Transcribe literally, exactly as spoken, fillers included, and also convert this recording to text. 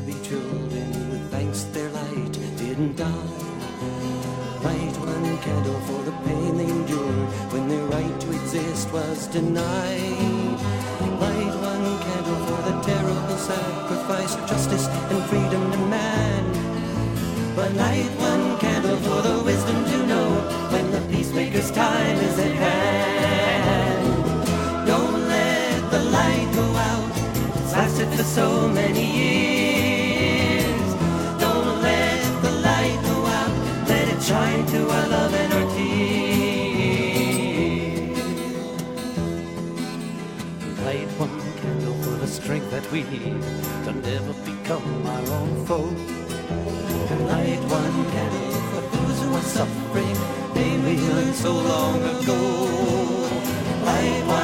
be children with thanks their light didn't die. Light one candle for the pain they endured when their right to exist was denied. Light one candle for the terrible sacrifice of justice and freedom to man. But light one candle for the wisdom to know when the peacemaker's time is at hand. Don't let the light go out, it's lasted for so many years. Don't let the light go out, let it shine to our love and our tears. Light one candle for the strength that we need to never become our own foe. And light one candle for those who are suffering, pain we learned so long ago. Light one